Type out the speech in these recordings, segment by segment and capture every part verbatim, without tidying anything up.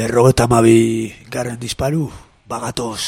Berrogeta hamabi garren disparu, bagatoz.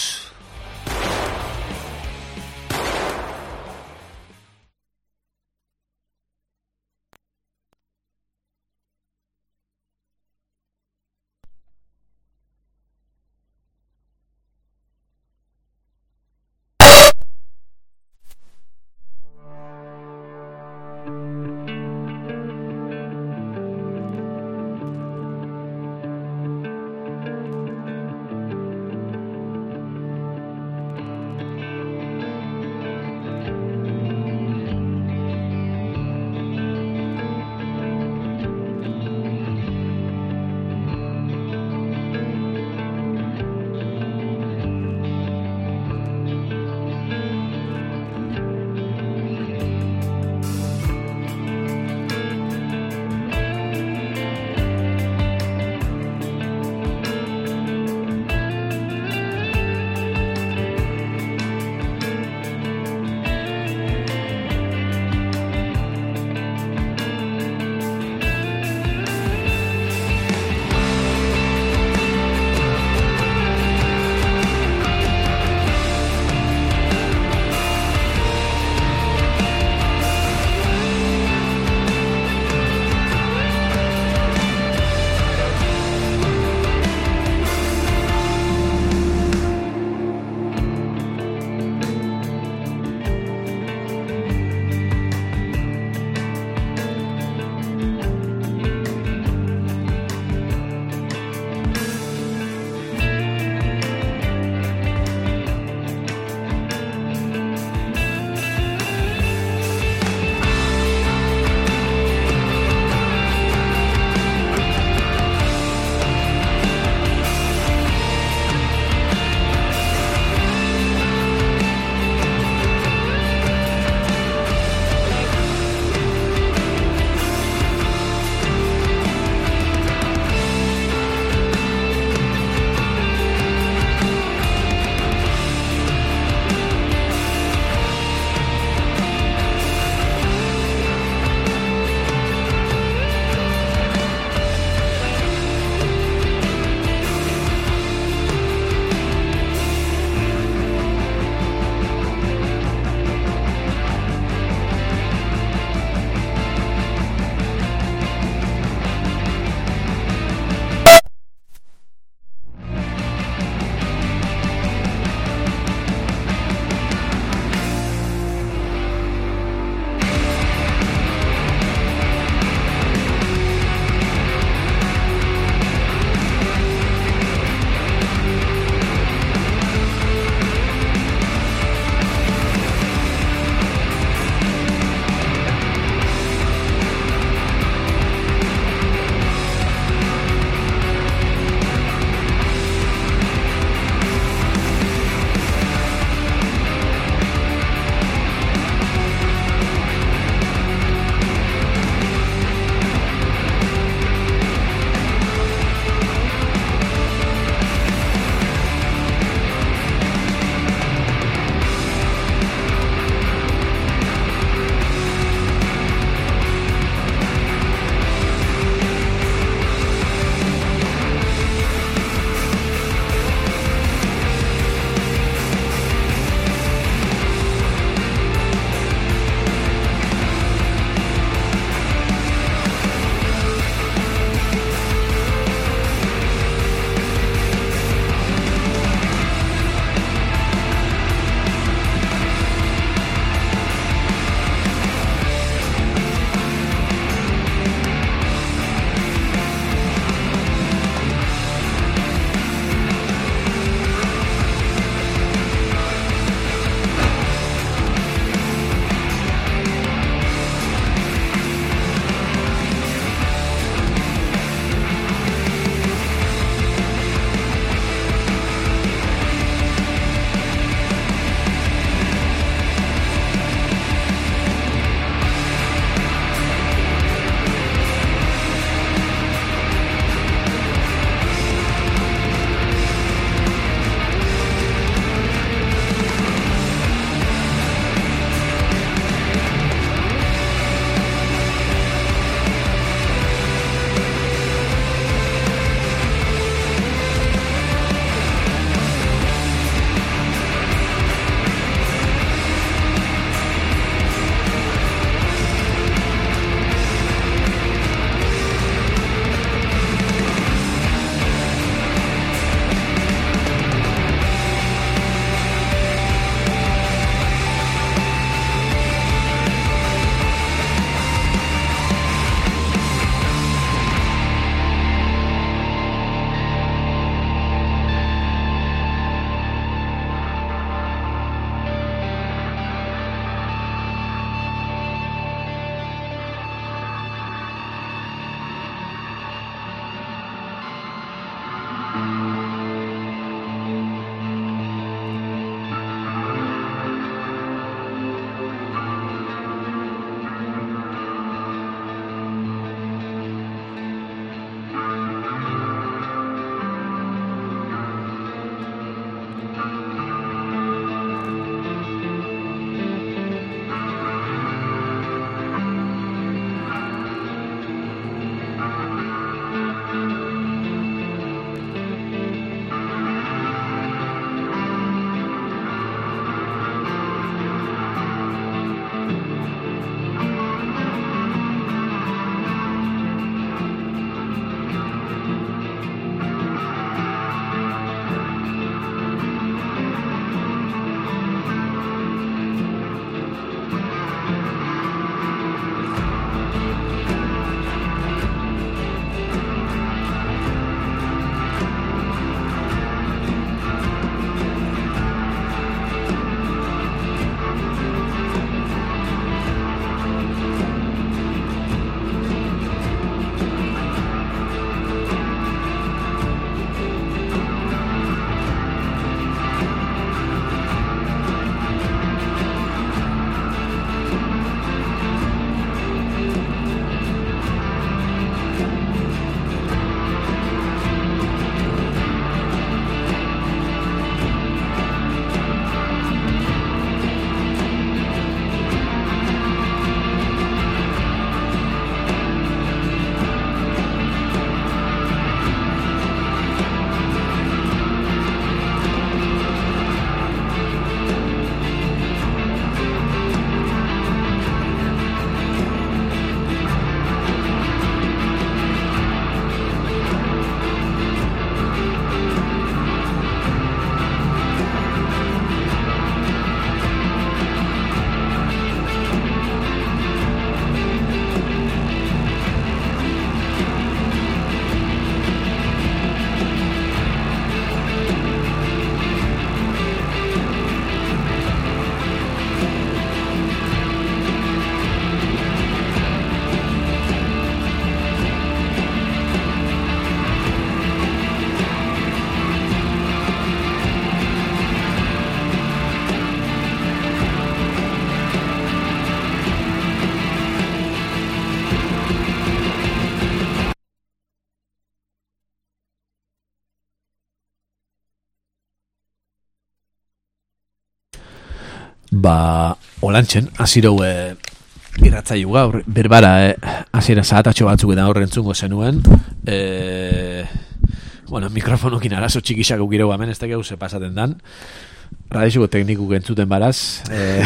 Ba, olantxen, azirau e, irratzaiu gaur, berbara, e, azira zahatatxo batzuk eta horren zungo zenuen, e, bueno, mikrofonokin arazo txikisak ukireu hemen, ez tekeu ze pasaten dan, radizuko tekniku gentzuten baraz, e,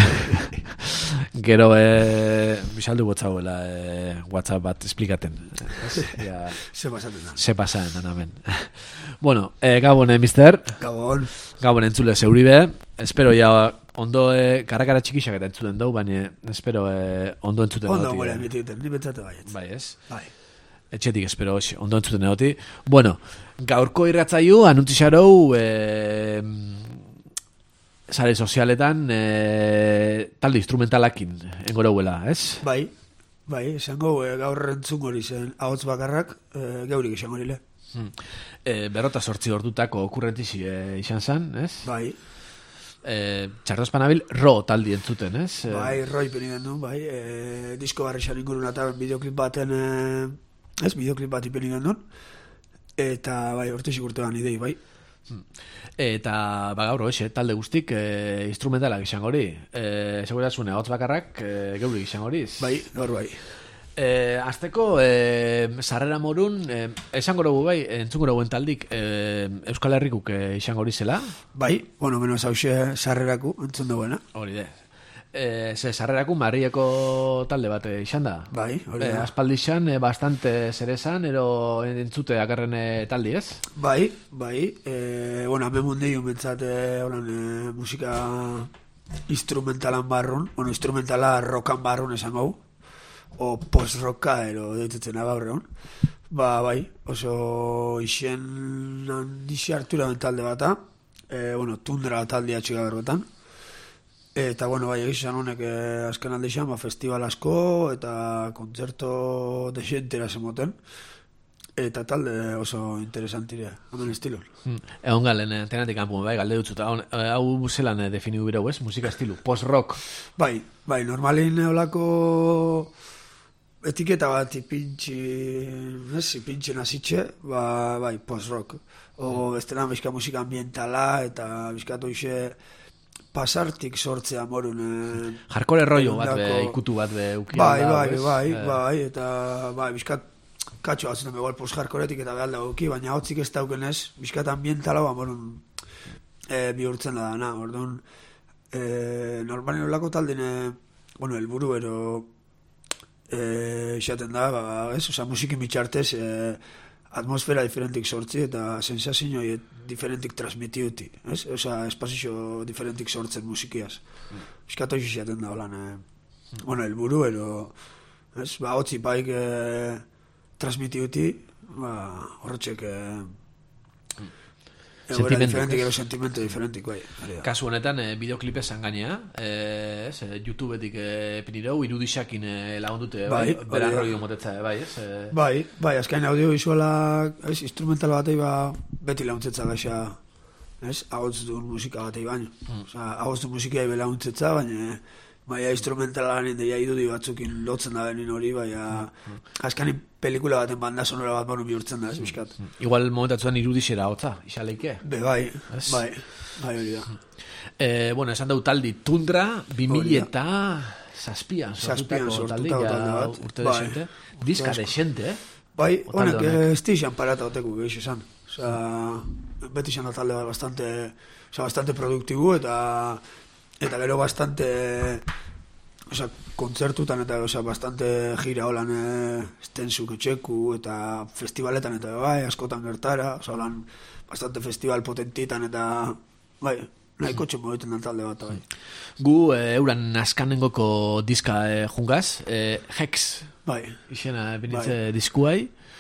gero, e, bisaldu botzauela, e, WhatsApp bat esplikaten. Ja, ze pasaten dan. Ze pasaten dan, hemen. Bueno, e, gabon, eh, mister? Gabon. Gabon entzule zeuribe, espero ja ondo e, karakara txikisak eta entzuten dugu, baina espero e, ondo entzuten dugu. Ondo gure emituten, ni betzate baiet. Bai, ez? Bai. Etxetik espero hoxe, ondo entzuten dugu. Bueno, gaurko irratzaiu, anuntzixarou, e, sare sozialetan, e, talde instrumentalakin, engorouela, ez? Bai, bai, esango e, gaur entzun hori zen ahots bakarrak, e, geurik esan hori le. Hmm. E, berrota sortzi ordutako okurrentixi e, izan zen, ez? Bai. E, Txartozpanabil ro taldi entzuten, ez? E, Bai, roi peni gendu, bai, e, disko barri xan ingurun eta bideoklip baten, e, ez, bideoklip bat ipeni gendu, eta bai, hortixik urtean idei, bai. Hmm. Eta ba gaur hoxe, talde guztik e, instrumentalak izan hori, e, segurazune hotz bakarrak e, geurik izan horiz. Bai, gaur bai. E, azteko, e, sarrera morun, e, esango dugu bai, entzungo dugu taldik e, Euskal Herrikuk e, izango hori zela? Bai, bueno, menos hause sarreraku, entzun duguena. Hori de. E, ze sarreraku Marrieko talde bat e, izan da? Bai, hori E, da. aspaldi izan, e, bastante zerezan, ero entzute akarren e, taldi ez? Bai, bai, e, bueno, hemen mundeio mentzat e, holan, e, musika instrumentalan barrun, bueno, instrumentala rockan barrun esan gau, o post-rocka ero deitutzen abaurreon. Ba, bai, oso isen handixe hartura den talde bata, e, bueno, tundra taldea txiga berbetan. Eta, bueno, bai, egizan honek eh, azken alde izan, ba, festival asko eta kontzerto desentera zemoten. Eta talde oso interesantirea, hemen estilon. Hmm. Egon galen, tenatik kanpu, bai, galde dutzuta. Hau zelan e, definiu bireu, ez? Musika estilu, post-rock. Bai, bai, normalin eolako etiketa bat ipintxi, ez, ipintxen azitxe, ba, bai, post-rock. O, bestelan, bizka musika ambientala eta bizkatu ixe pasartik sortzea morun. Eh, Jarkore rollo bat, egundako- be, ikutu bat, be, ukian Bai, da, bai, ez? bai, Eh, bai, eta bai, bizkat katxo batzuten begoal post-jarkoretik eta behal dagoki, baina hotzik ez dauken ez, bizkat ambientala ba, morun e, bihurtzen da dana, orduan, e, normalin olako taldin, bueno, elburu ero e, izaten da, ba, ez, oza, musiki mitxartez, e, atmosfera diferentik sortzi eta sensazio diferentik transmitiuti, ez? Osa, espazio diferentik sortzen musikiaz. Bizkatu izaten da, holan, eh, bueno, elburu, ero, ez? Ba, hotzi paik eh, transmitiuti, ba, horretxek eh, egoera Sentimendu, diferentik, ez? ero sentimentu diferentik, bai. hori da. Kasu honetan, e, bideoklipe esan gainea, e, ez, e, YouTubetik e, pinireu, irudisakin e, lagundute, bai, Bai, beran hori da. rollo motetza, bai, ez? E, Bai, bai, azkain audiovisualak, ez, instrumental batei ba, beti launtzetza gaixa, ez, ahotz duen musika batei baino. Mm. Osa, ahotz duen musika ebe launtzetza, baina, baina instrumentalanen deia idudi batzukin lotzen da benin hori, baina, azkain pelikula baten banda sonora bat banu bihurtzen da, ez, biskat. igual momentatzuan irudixera hotza, isaleike. Be, bai, Ez? bai, bai hori da. E, bueno, esan dau taldi Tundra, bi mila Hori da. eta zazpian Zazpian sortutako taldi, sortutako ja, talde bat. urte Bai. desente. Diska Asko. desente, eh? Bai, O talde honek honek. ez tixan parata oteku gehiago esan. Osa, beti izan da talde bat bastante, osa, bastante produktibu eta eta gero bastante, osa, kontzertutan eta osa, bastante gira holan eh, estensuk etxeku eta festivaletan eta bai, askotan gertara, osa, holan bastante festival potentitan eta bai, nahiko txemo egiten da talde bat, bai. Gu e, euran askanengoko diska e, jungaz, e, Hex, Bai, izena benitze diskuai,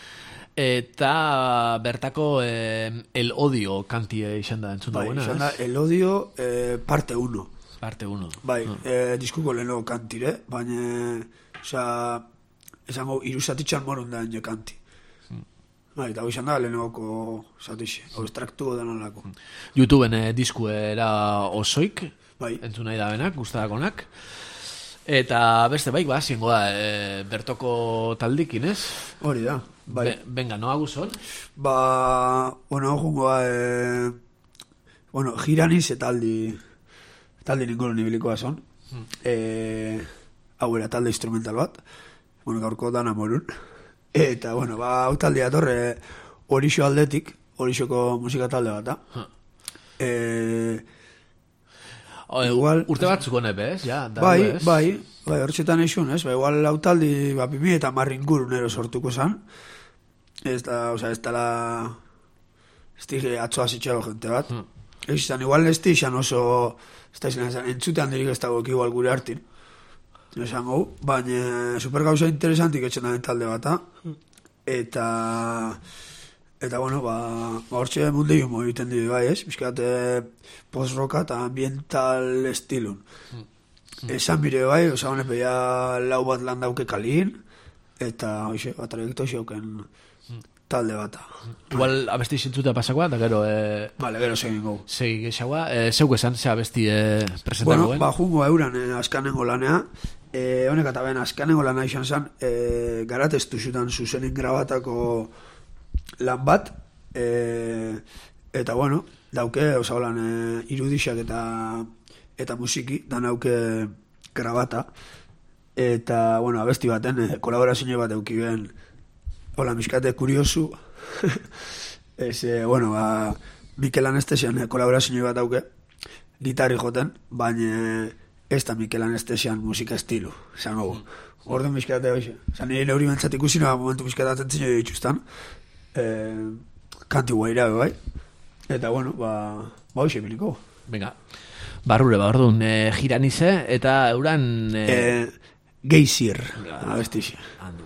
eta bertako e, El Odio kantie izan da entzun bai, dagoena, izan da, ez? El Odio eh, parte uno. Parte uno. Bai, No. eh, diskuko lehenoko kantire, baina, osea, esango, irusatitxan morun da ene kanti. Bai, eta hau izan da lehenoko zatixe, hau estraktuko da nolako. YouTubeen e, diskuera osoik, Bai, entzun nahi da benak, gustadakonak. Eta beste baik, ba, ziengo da, e, bertoko taldikin, ez? hori da, bai. Be, venga, no aguzon? Ba, bueno, jungoa, eh, bueno, giraniz eta aldi talde ninguru nibilikoa zon. Hmm. E, hau era talde instrumental bat, bueno, gaurko dana morun. Eta, bueno, ba, hau taldea torre Horixo aldetik, Horixoko musika talde bat, da. Huh. E, o, igual, urte batzuk honepe, ez? Ja, bai, ez? bai, bai, hortxetan eixun, ez? Ba, igual hau taldi, ba, pimi eta marringuru nero sortuko zan. Ez da, oza, ez da la... Ez dike atzoa zitxago jente bat. Hmm. Ez izan, igual ez dixan oso... Ez da izan, entzutean dirik ez dago igual gure hartin. Esango, baina super gauza interesantik etxen da talde bata. Eta... Eta, bueno, ba... Hortxe mundu jumo egiten dira, bai, ez? Bizkat, post-rocka eta ambiental estilun. Hmm. Esan bire, bai, oza, honepe ya lau bat lan dauke kalin. Eta, oixe, bat trajekto xeuken... talde bata. Igual abesti zintzuta pasakoa, da gero... Eh, vale, gero segin gau. Segi gexagoa. Eh, zeuk esan, ze abesti eh, presentako. Bueno, ba, jungo euran eh, askanengo lanea. Eh, honek eta ben, askanengo lanea izan zen, eh, garatestu zutan zuzenin grabatako lan bat. Eh, eta, bueno, dauke, oza, holan, eh, irudixak eta, eta musiki, da nauke grabata. Eta, bueno, abesti baten, eh, kolaborazio bat eukiben, hola, miskate kuriosu. Ez, eh, bueno, ba, Mikel Anestesian eh, kolaborazio bat dauke, gitarri joten, baina ez da Mikel Anestesian musika estilu, esan gogo. Ordu miskate, oixe. Zan nire neuri bentsat ikusi, noa momentu miskate atentzio dituztan. Eh, kanti guaira, bai. Eta, bueno, ba, ba oixe biliko. Venga, barrure, ba, orduan, eh, jiranize, eta euran... Eh... Eh, geizir, abestixe. Handua.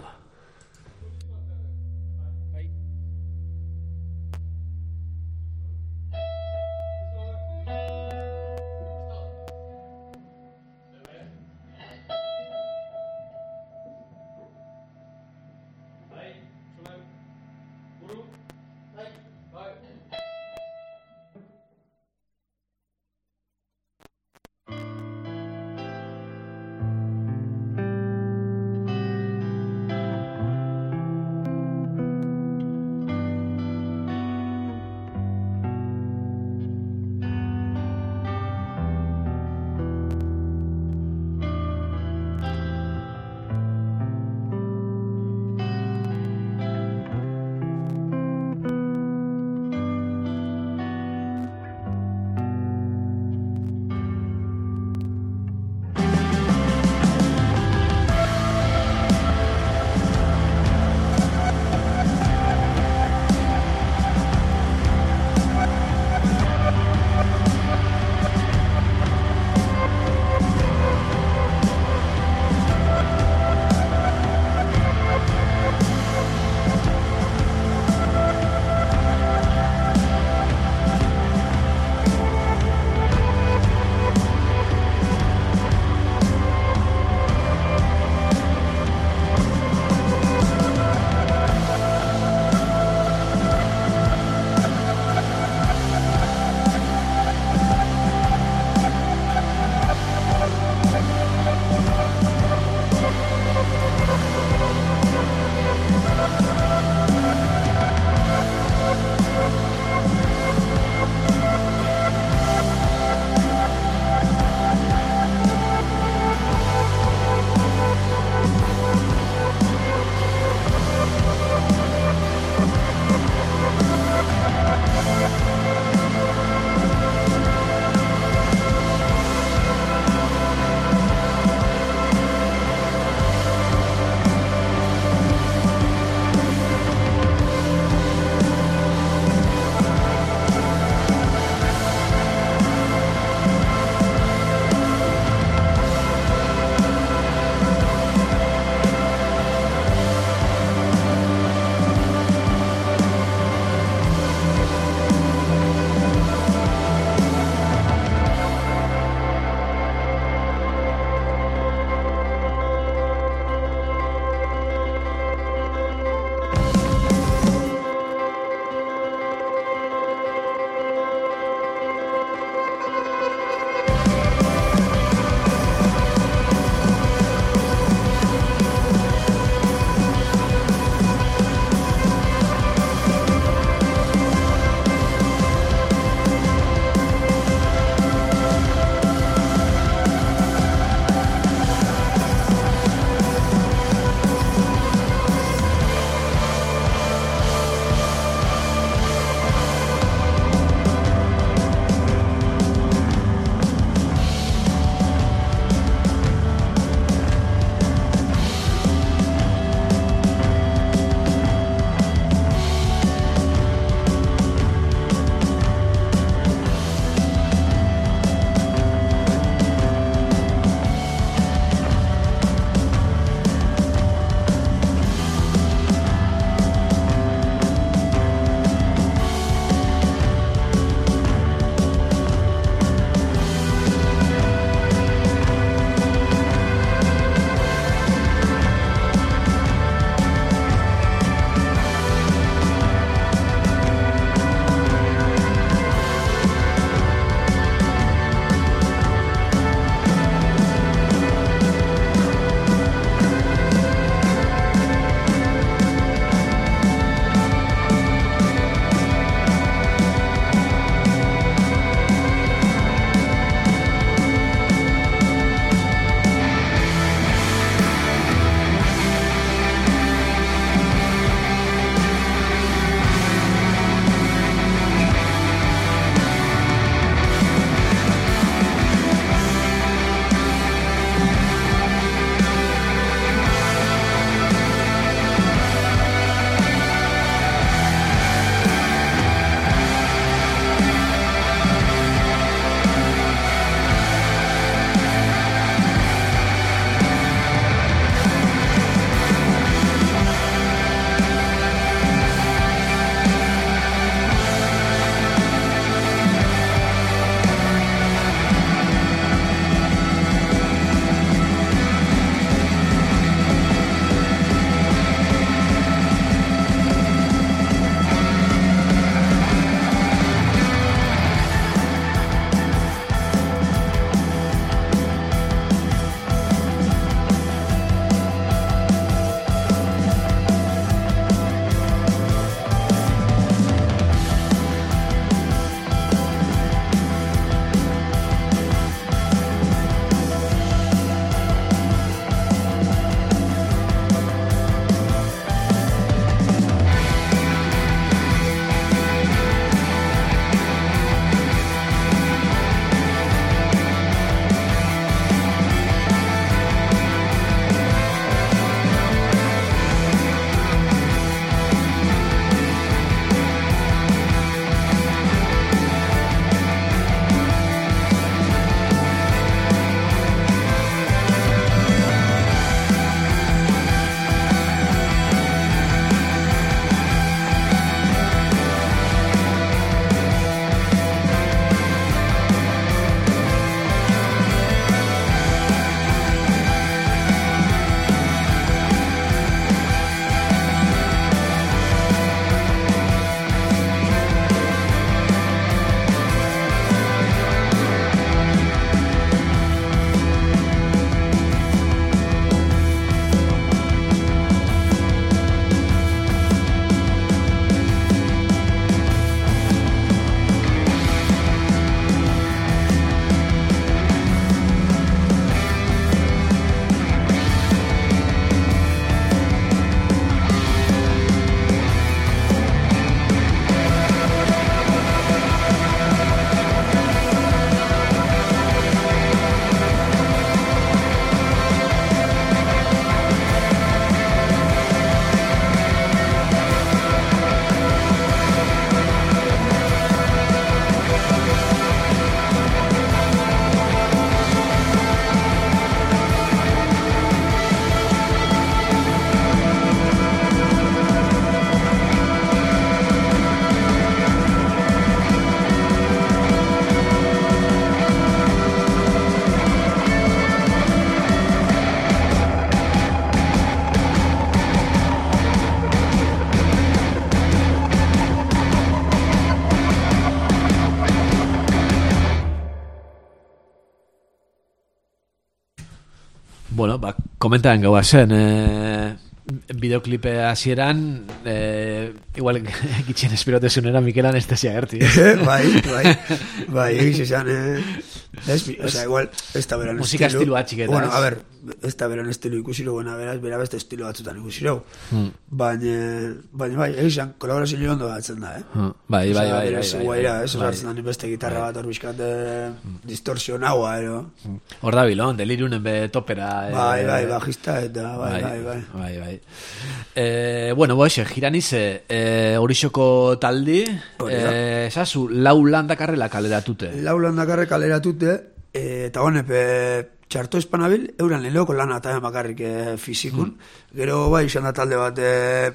bueno, ba, komentaen gaua zen, e, bideoklipe hasieran, e, igual gitzien espirotesunera Mikel anestesia gerti. bai, bai, bai, egiz esan, eh, ez, o sea, igual, ez da beran musika estilo. estilo atxiketa. Bueno, a ver, ez da beran estilo ikusiro, buena, beraz, bera beste estilo batzutan ikusiro. Hmm. Baina, baina, bai, egiz esan, kolaborazio ondo batzen da, eh? Hmm. Bai, bai, bai, bai, bai, guaira, ez, osartzen da beste gitarra bat hor bizkat distorsionaua, ero. Hor da bilon, delirunen be topera. Bai, bai, bajista, eta, bai, bai, bai. Bai, bai. Eh, bueno, boixe, giranize, eh, horixoko taldi, eh, esazu, lau landakarrela kaleratute. Lau landakarre kaleratute, eh, eta honepe txarto espanabil, euran lehenoko lana eta bakarrik eh, fizikun. Mm. Gero, bai, izan da talde bat, eh,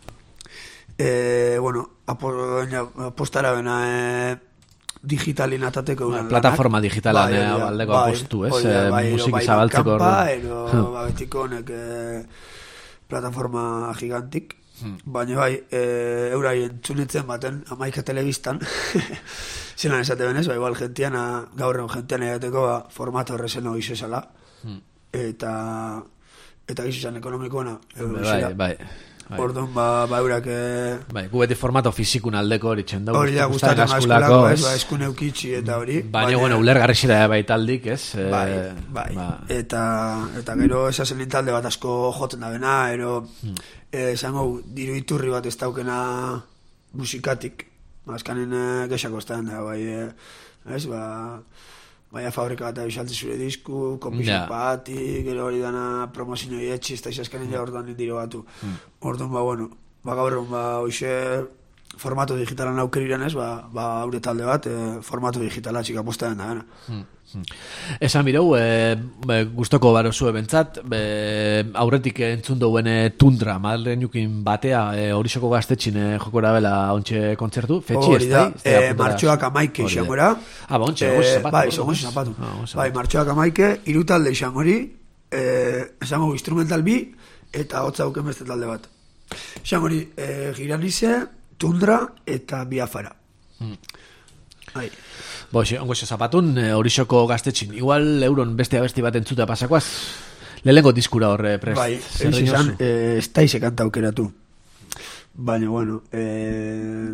eh, bueno, apostara bena, eh, digitalin atateko euran plataforma lanak. Digitalan bai, eh, aldeko bai, apostu, ez? Bai, bai, musiki bai, zabaltzeko. Bai, ero, babetiko honek... Eh, plataforma gigantik, hmm. baina bai, e, eurai entzunetzen baten, amaika telebistan, zelan esate benez, bai, igual gentiana, gaur egun gentiana egateko, ba, formato horrezen hori zezala, hmm. eta, eta gizizan ekonomikoena, bai, bai, bai. Orduan, ba, ba, eurak... E... Bai, gu beti formato fizikun aldeko hori txenda. Hori da, gustatzen askulako, ez, ba, eskun eukitxi eta hori. Baina, bueno, ulergarri zira bai taldik, ez? Bai, bai. Ba. Eta, eta gero esazen talde bat asko joten da bena, ero, hmm. esango, diru iturri bat ez daukena musikatik. Azkanen gexako ez da, bai, ez, ba... Baina fabrika bat abisaltze zure disku, kompizan pati, gero hori dana promozio etxi, ez da izazkanen ja orduan indiro batu. Mm. Orduan, ba, bueno, ba, gaur egun, ba, hoxe formato digitalan aukeriren ez, ba, ba, haure talde bat, e, formato digitala txika postaren da, gana. Mm. Esan mirau, e, gustoko baro zue bentsat, e, aurretik entzun duen tundra, madren jukin batea, e, horixoko gaztetxin e, jokora bela ontxe kontzertu, fetxi ez da? E, martxoak amaike isangora. Ah, ba, ontxe, goz zapatu. Bai, goz zapatu. Bai, martxoak amaike, irutalde isangori, e, esango instrumental bi, eta hotza auken beste talde bat. Isangori, e, giranize, tundra, eta biafara. Hmm. Bai. Boxe, ongo xe zapatun, horixoko e, gaztetxin. Igual euron beste abesti bat entzutea pasakoaz. Lehengo diskura horre prest. Bai, ez izan, ez taize kanta aukeratu. Baina, bueno, e,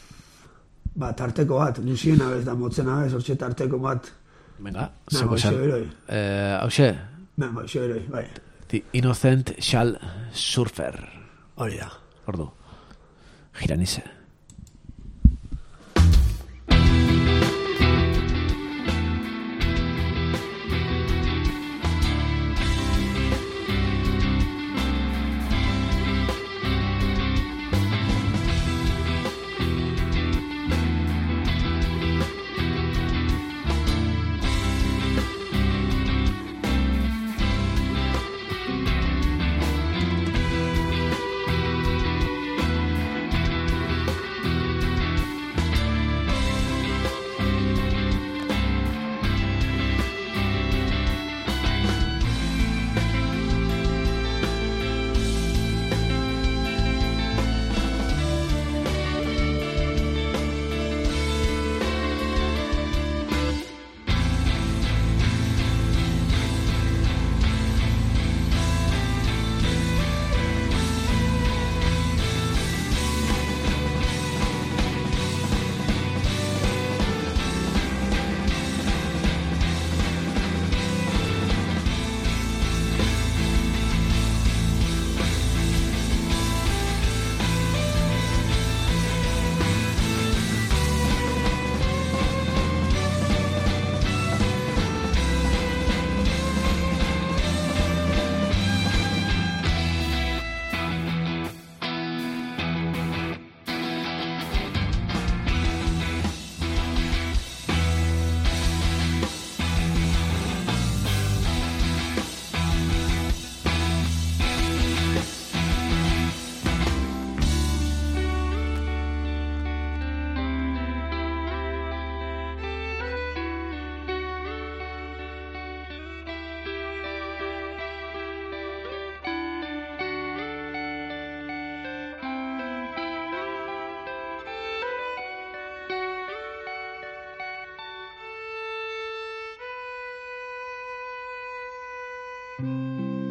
ba, tarteko bat, nuzien abez da motzen abez, hortxe tarteko bat. Venga, zeko xan. Hau xe? Ben, bai, xe beroi, bai. The Innocent Shall Surfer. Hori da. Ordu, giranize. Música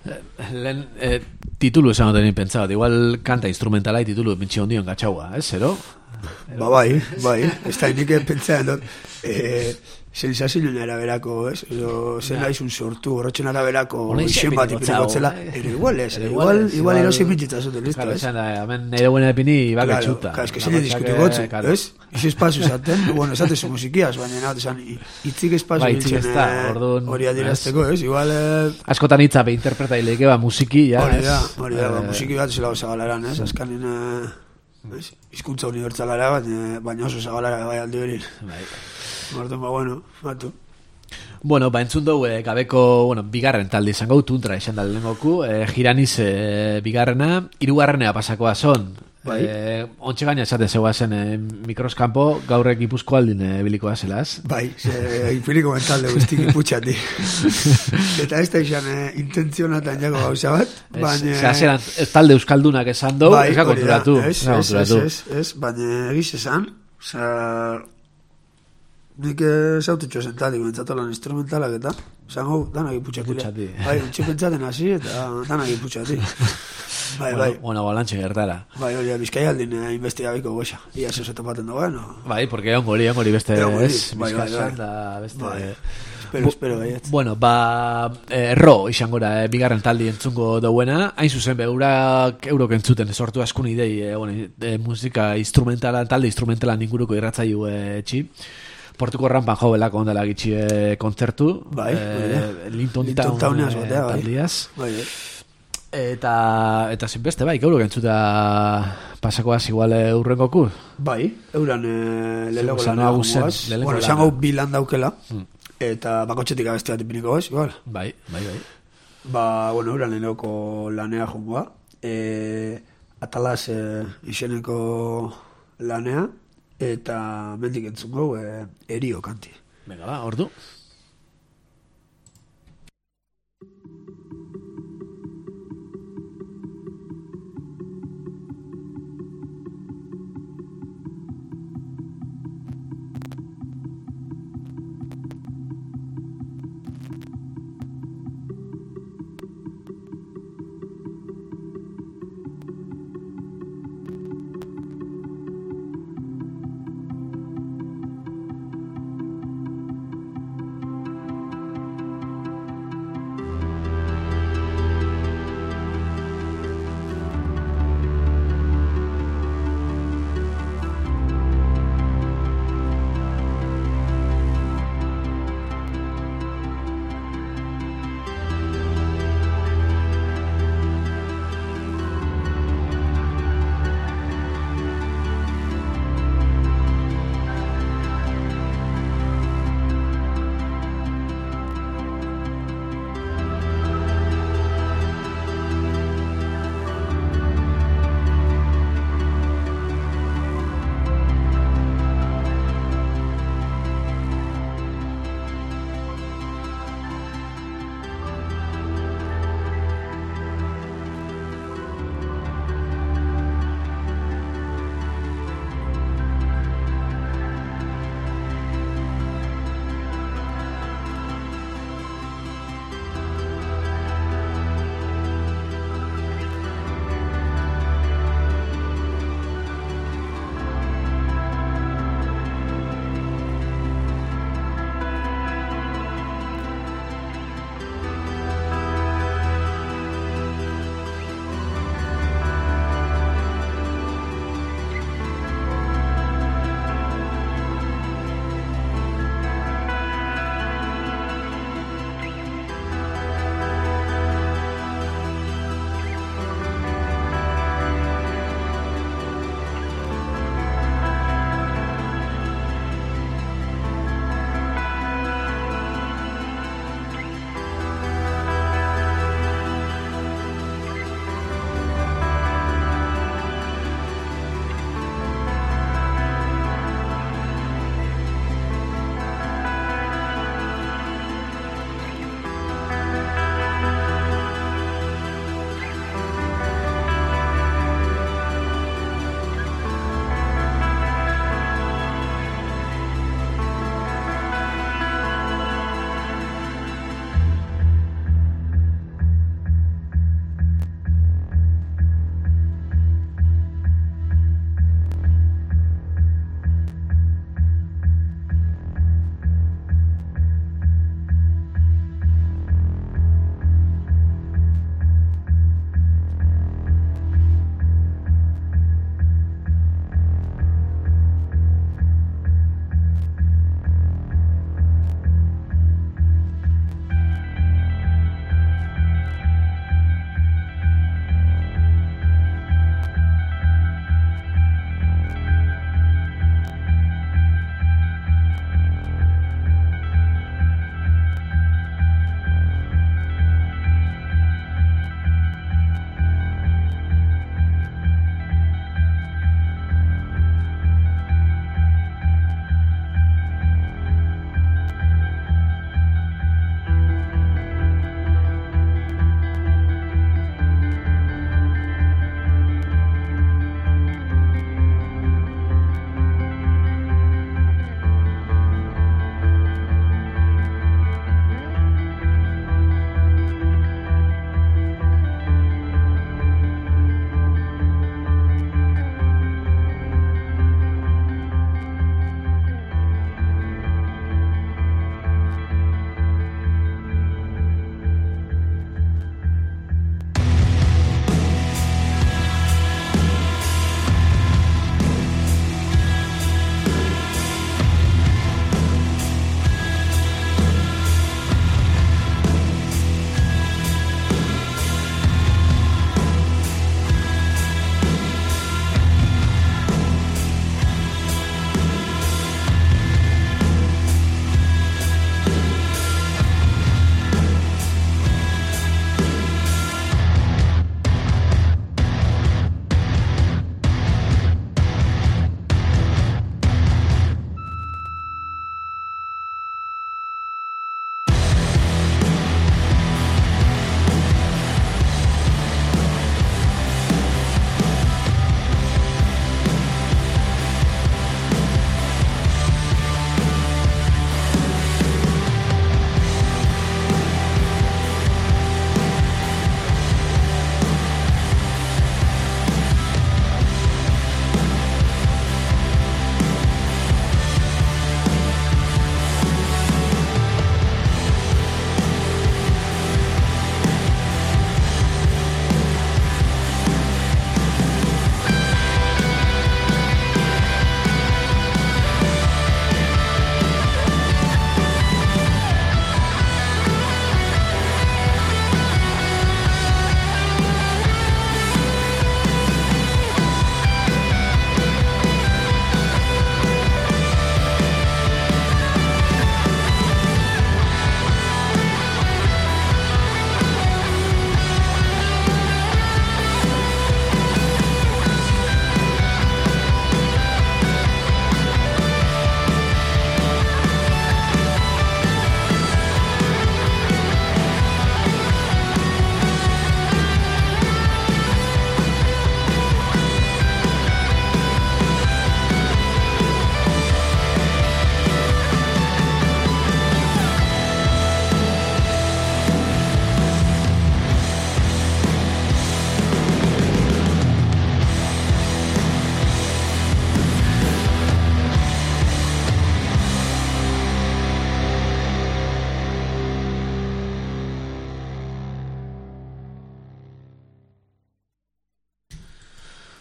Lehen eh, titulu esan duten pentsat, igual kanta instrumentala titulu bintxe ondion gatxaua, ez, zero? Ba, bai, bai, ez da nik pentsatzen dut, eh, sensazioen araberako, ez? Edo, zen naizun sortu, horretxen araberako ixen bat ipinikotzela, ero igual ez, igual, igual erosi pintxita zuten, listo, ez? Claro, hemen nire buena epini baka txuta. Claro, ez que zene diskutikotzu, ez? Izo espazio zaten, bueno, esatezu musikiaz, baina nahat esan, itzik espazio biltzen hori adirazteko, ez? Igual... Askotan hitza be interpretaileike, ba, musiki, ja, hori da, hori da, musiki bat zela zagalaran, ez? Azkanin... Hizkuntza unibertsalara, baina oso zagalara bai alde hori. Marton, ba, bueno, batu. Bueno, ba, entzun dugu, eh, gabeko, bueno, bigarren talde izango, tuntra izan da lehengoku, eh, jiraniz eh, bigarrena, hirugarrenea pasakoa son. Bai. Eh, ontxe gaina esate zegoazen eh, mikroskampo, gaurrek Gipuzko aldin eh, bilikoa zelaz. Bai, ze ipiliko mentalde guztik iputxati. Eta ez da izan eh, intentzionatan jago gauza bat, baina... Zer azeran, talde euskaldunak esan dugu, bai, ez konturatu. Ez, ez, ez, ez, ez, baina egiz esan, oza... Nik zaututxo zentatik, bentsatolan instrumentalak eta, zango, danak iputxati. Bai, ontsi pentsaten hasi eta danak iputxati. Bai, bai. Bueno, balantxe gertara. Bai, hori, bizkai aldin eh, investigabiko goxa. Ia zeu topaten dagoen, no? Bai, porque egon gori, egon gori beste, ez? Bai, bai, bai. Da, beste... Bai. Espero, espero, baiet. Bueno, ba, eh, ro, izan gora, eh, bigarren taldi entzungo dauena. Hain zuzen, beurak eurok entzuten, sortu askun idei, eh, bueno, eh, musika instrumentala, talde instrumentala ninguruko irratzaiu eh, txi. Portuko rampan jo belako ondela gitxi eh, kontzertu. Bai, eh, Linton Town eh, taldiaz. Bai, bai. Eta, eta zinbeste, bai, gaurok entzuta pasakoaz igual urrengoku? Bai, euran e, lelego lan aguaz. Bueno, esan hau bilan daukela, hmm. eta bakotxetik abesti bat ipiniko goz, igual. Bai, bai, bai. Ba, bueno, euran lelego lanea jongoa. E, atalaz e, izeneko lanea, eta mendik entzungo e, erio kanti. Venga, ba, ordu.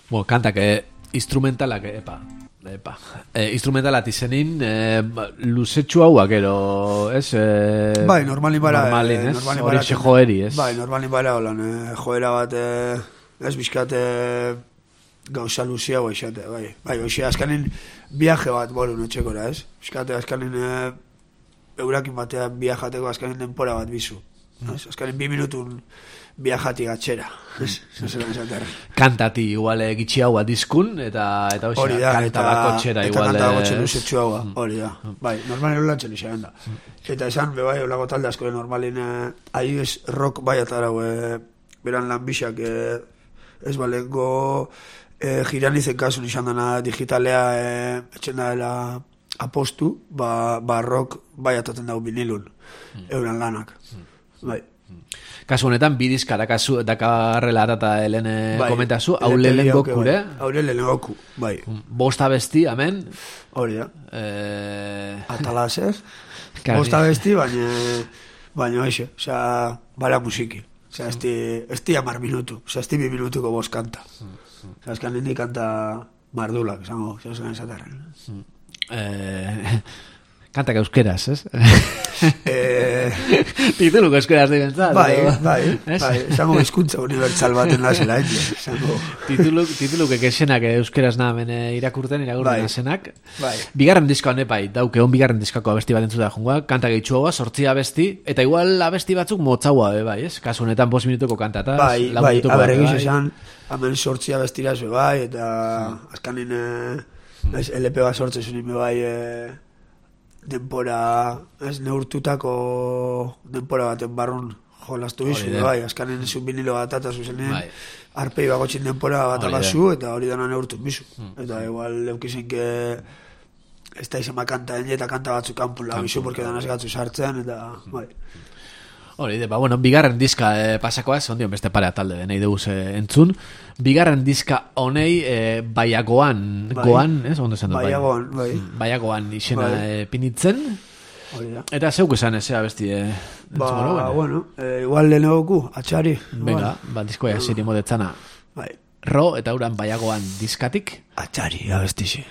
Bueno, kantak, eh, instrumentalak, epa, epa, eh, instrumentalat izenin, eh, luzetxu hauak, ero, ez? Eh, bai, normalin bara, normalin, eh, ez? normalin Hori bara, xe joeri, ez? Bai, normalin bara, holan, eh, joera bat, eh, ez bizkat, eh, gauza luzia hau esate, bai. Bai, hoxe, azkanin viaje bat bolu netxekora, ez? Bizkate, azkanin, eh, eurakin batean viajateko azkanin denpora bat bizu. Ez? Azkanin bi minutun viajati gatxera. Ez? Kantati igual gitxi hau bat diskun, eta eta hoxe, hori da, kanta eta, bakotxera eta igual... kanta bakotxe luzetxu hau, hori da. Bai, normalen holantzen izan da. Eta esan, be bai, holago talde asko, normalin, eh, adibidez rock bai atarau, eh, beran lanbixak, eh, ez balengo... E, jiranizen kasun izan dena digitalea e, etxen dela apostu, ba, ba rock bai ataten dago vinilun, mm. euran lanak. Mm. Bai. Kasu honetan, bidizka dakazu, dakarrela atata helen bai. Komentazu, hau lehen gokure. Hau lehen goku, bai. Bosta besti, amen. Hori da. Eh... Atalaz, ez? Bosta besti, baina, baina eixe, oza, bara musiki. Oza, esti, esti amar minutu, oza, esti bi minutuko bost kanta. Mm. Zaskan hendik kanta mardulak, esango, zauzen esatarren. Eh, kantak euskeraz, ez? eh, Tituluko euskeraz diren zaz. Bai, bai, bai, esango bizkuntza unibertsal baten nazela, esango. Tituluk, tituluk ekesenak euskeraz nahmen irakurten, irakurten bai, nazenak. Bai. Bigarren diska hone bai, dauke hon bigarren diskako abesti bat entzuta jungoa, kanta gehitxu hau, sortzi abesti, eta igual abesti batzuk motzaua, bai, ez? Kasu honetan bost minutuko kantataz, bai, lau bai, minutuko aber, egiz bai. esan, hemen sortzia bestiraz bai, eta hmm. azkanin eh, ez, L P bat sortzen zuen bai, eh, denpora, ez, neurtutako denpora baten barrun jolastu bizu, bai, azkanin zuen vinilo bat eta zuzenean, bai. Arpei bagotxin denpora bat agazu, eta hori dana neurtu bizu. Hmm. Eta igual eukizen que ez da izan kanta den, eta kanta batzuk kanpun labizu, porque danaz gatzu sartzen, eta, bai. Hori, ba, bueno, bigarren diska eh, pasakoaz, ondion beste parea talde nahi dugu eh, entzun. Bigarren diska honei eh, baiagoan, bai. goan, ez? Ondo esan dut, baiagoan, bai. Baiagoan izena bai. eh, pinitzen. Hori da. Eta zeuk esan ezea besti eh, ba, bueno, eh, igual lehenagoku, atxari. Venga, ba, diskoa uh. ziri modetzana. Bai. Ro, eta uran baiagoan diskatik. Atxari, abestizi.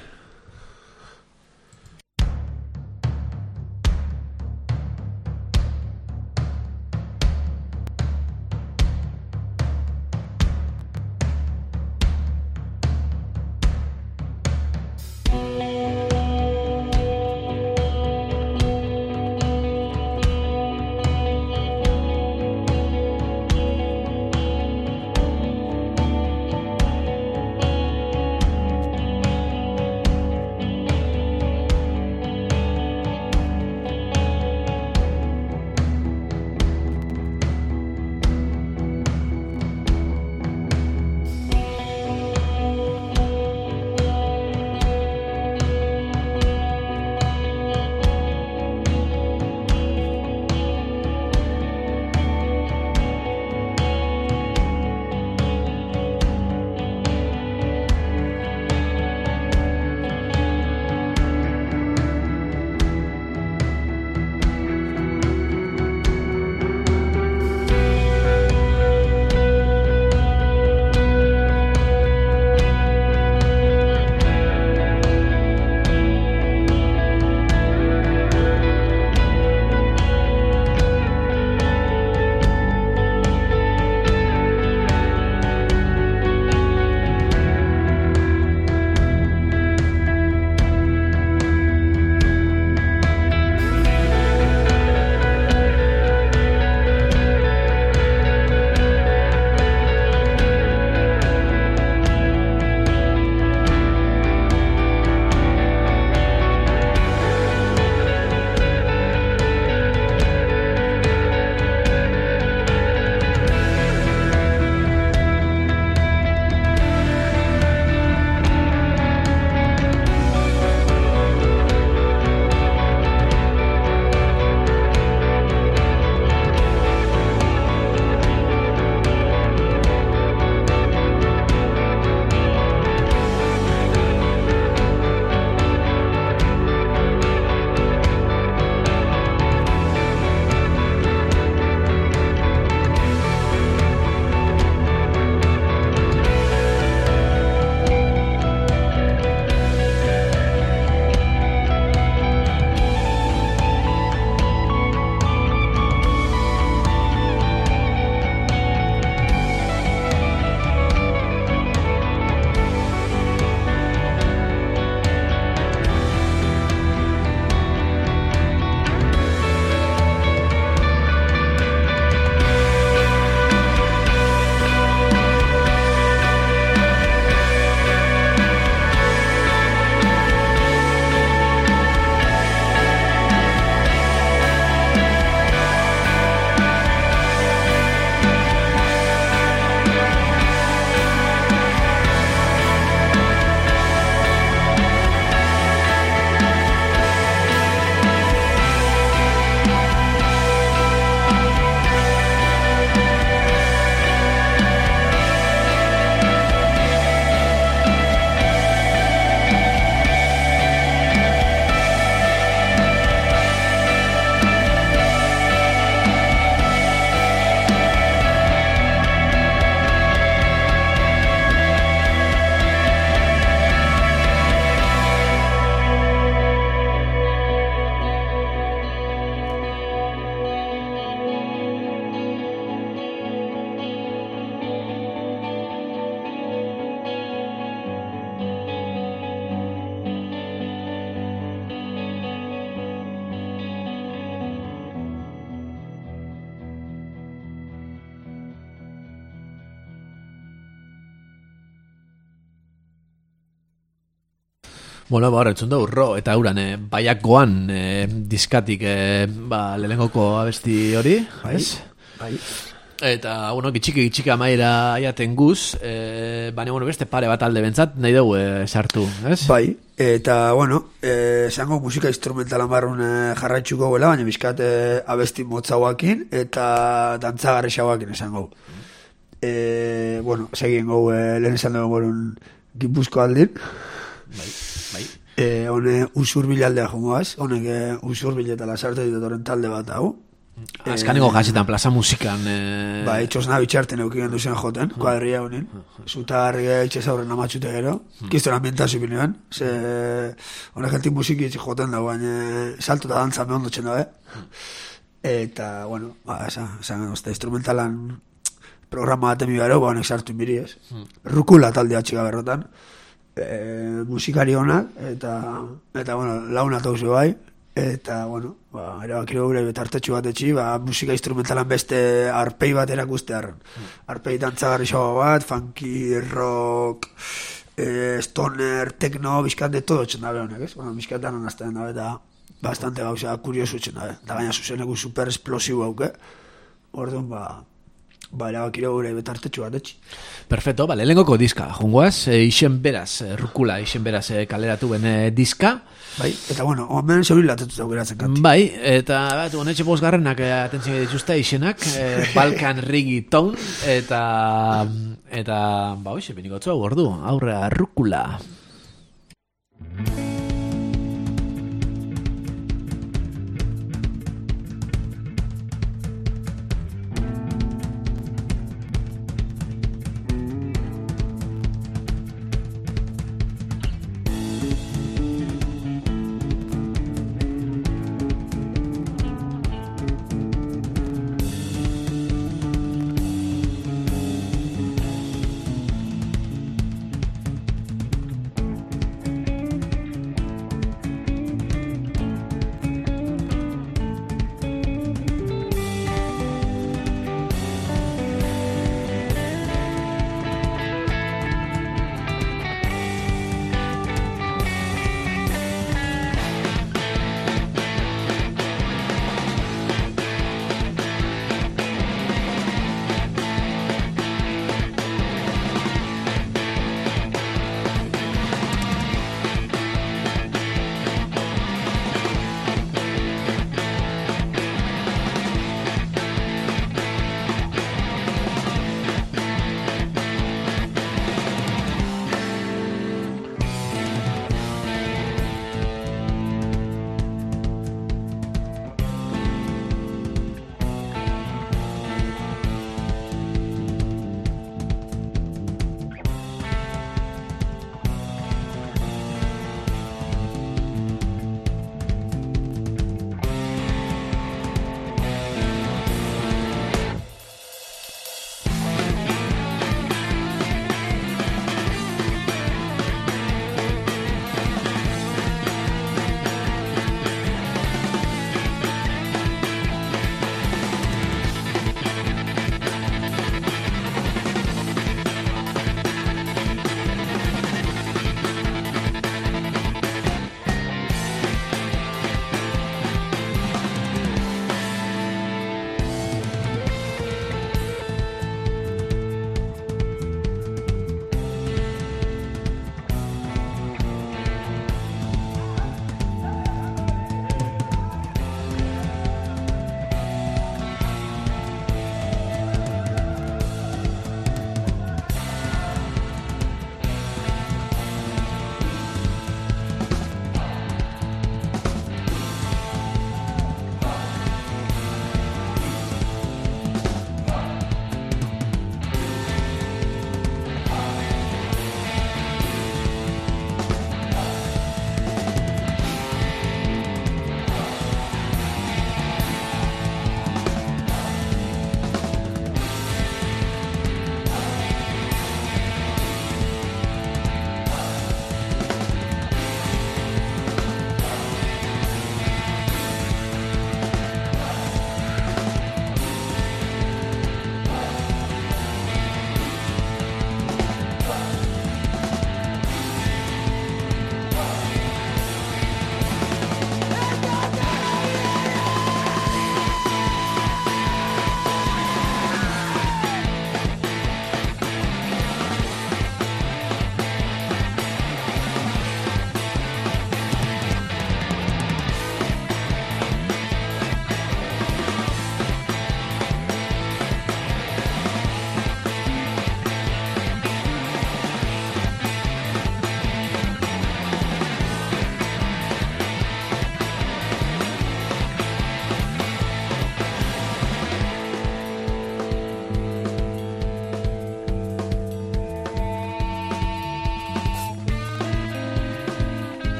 Bueno, ba, horretzun da urro, eta uran, eh, baiak goan eh, diskatik eh, ba, lelengoko abesti hori, ez? Bai. Eta, bueno, gitxiki gitxiki amaira aiaten guz, eh, baina, bueno, beste pare bat alde bentzat, nahi dugu eh, sartu, ez? Bai, eta, bueno, eh, zango musika instrumentalan barrun eh, jarraitzuko goela, baina bizkat eh, abesti motzauakin eta dantzagarri xauakin esango. Eh, bueno, segien gau, eh, lehen esan dugu borun Gipuzko aldin. Bai, bai. Eh, hone usur bilaldea jongoaz, honek eh, usur biletala sartu ditoren talde bat hau. Azkaneko gazetan plaza musikan eh... Ba, itxosna bitxarten eukigen duzen joten, kuadria honin Zutarri itxez aurren amatxute gero Kiston ambientazio binean Ze honek gentik musiki itxe joten da, baina salto eta dantza me ondotzen da, eh? Eta, bueno, ba, esan ozta instrumentalan programa baten bibaro, ba, honek sartu inbiri, ez? Rukula talde atxika berrotan e, musikari honak eta, eta bueno, launa tauzu bai. Eta, bueno, ba, erabakiro gure betartetxu bat etxi, ba, musika instrumentalan beste arpei bat erakuste harren. Arpei dantzagarri xago bat, funky, rock, eh, stoner, techno, bizkat de todo txen dabe honek, ez? Bueno, bizkat danan azten dabe, eta bastante gauza kuriosu txen dabe. Eta gaina zuzeneko super esplosiu hauke. Orduan, ba, ba, erabakiro gure betartetxu bat etxi. Perfecto, bale, lehengoko diska, jungoaz, e, isen beraz, e, rukula, isen beraz e, kaleratu ben e, diska. Bai, eta bueno, omen zeuri latetu zau geratzen kanti. Bai, eta bat, honetxe bosgarrenak e, atentzio dituzte isenak, e, Balkan Reggaeton, eta, eta, ba, hoxe, benikotzu hau ordu, aurrea rukula.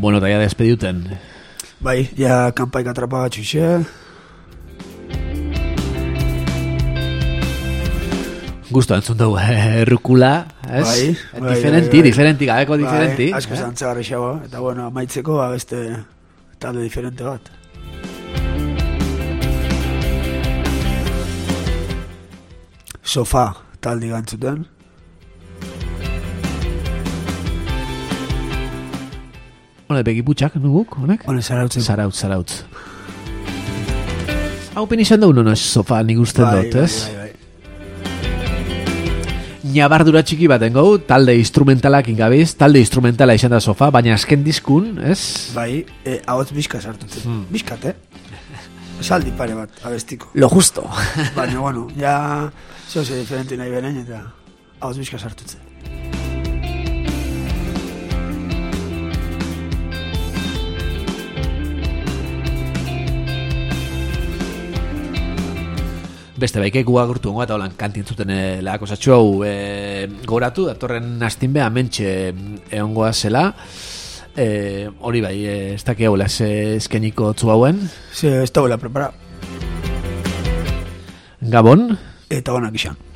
Bueno, eta ja despediuten. Bai, ja kanpaik atrapa bat txuxe. Gusto entzun dugu, errukula, ez? Bai, bai, diferenti, bai, bai. diferenti, gabeko diferenti. Bai, asko zantzagarri xagoa. Eta bueno, amaitzeko, ba, beste talde diferente bat. Sofa taldi gantzuten. Hone, begiputxak, nuguk, honek? Hone, zarautzen. Zarautz, zarautz. Hau pen izan dugu, no, sofa nik usten Bai, dut, bai, ez? bai, bai. Nabardura txiki baten gau, talde instrumentalak ingabiz, talde instrumentala izan da sofa, baina azken diskun, ez? Bai, eh, ahotz bizka sartutzen. Hmm. Bizkat, eh? Saldi pare bat, abestiko. Lo justo. Baina, bueno, ja, zeo ze diferenti nahi beren, eta ahotz bizka sartutzen. Beste baikeku agurtu ongo eta holan kantin zuten e, lehako zatxo hau e, goratu, datorren astin beha mentxe egongoa zela. E, hori bai, e, ez daki hau lez eskeniko tzu hauen. Ze, ez da prepara. Gabon. Eta honak izan.